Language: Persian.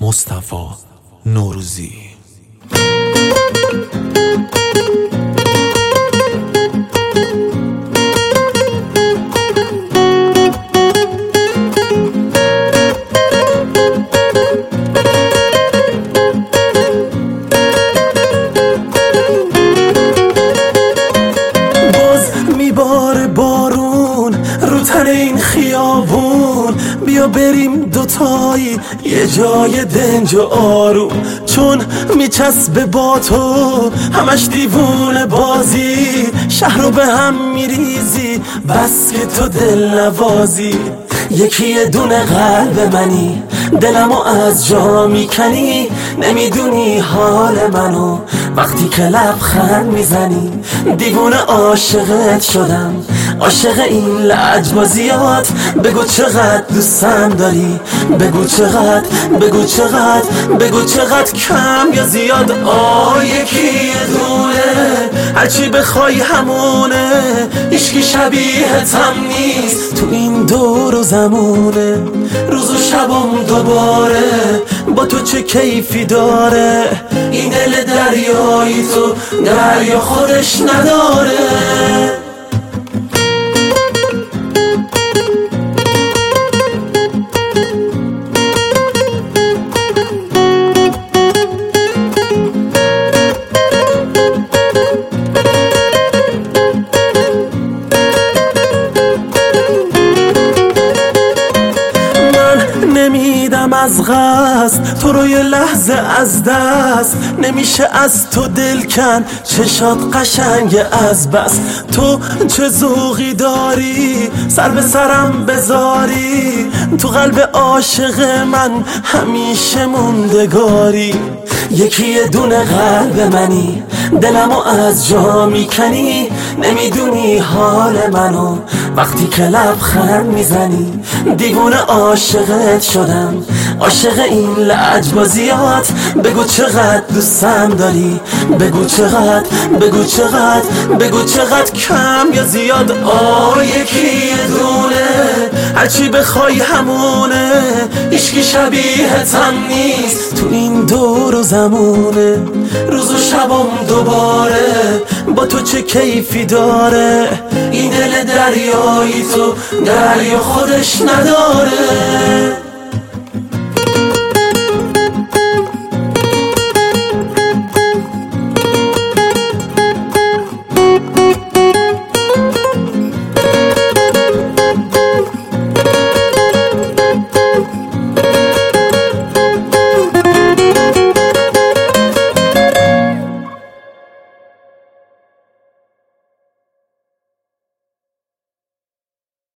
مصطفی نوروزی. میباره بارون رو تن این خیابون، بیا بریم دوتایی یه جای دنج و آروم، چون میچسبه با تو همش دیوونه بازی، شهر رو به هم میریزی بس که تو دل نوازی. یکی یه دونه قلب منی، دلمو از جا میکنی، نمیدونی حال منو وقتی که لبخند میزنی. دیوونه عاشقت شدم، عاشق این لجبازیات، بگو چقدر دوستم داری، بگو چقدر، بگو چقدر، بگو چقدر کم یا زیاد. یکی یه دونه هرچی بخوای همونه، هیچکی شبیهتم نیست تو این دور و زمونه. روز و شبم دوباره با تو چه کیفی داره، این دل دریایی تو دریا خودش نداره. نمیدم از قصد تو رو یه لحظه از دست، نمیشه از تو دل کن چشات قشنگ از بس. تو چه ذوقی داری سر به سرم بذاری، تو قلب عاشق من همیشه موندگاری. یکی یه دونه قلب منی، دلمو از جا میکنی، نمیدونی حال منو وقتی که لبخند میزنی. دیوونه عاشقت شدم، عاشق این لجبازیات، بگو چقدر دوستم داری، بگو چقدر، بگو چقدر، بگو چقدر کم یا زیاد. یکی یه دونه هرچی بخوای همونه، هیچکی شبیهتم نیست تو این دور و زمونه. روز و شبم دوباره با تو چه کیفی داره، این دل دریایی تو دریا خودش نداره.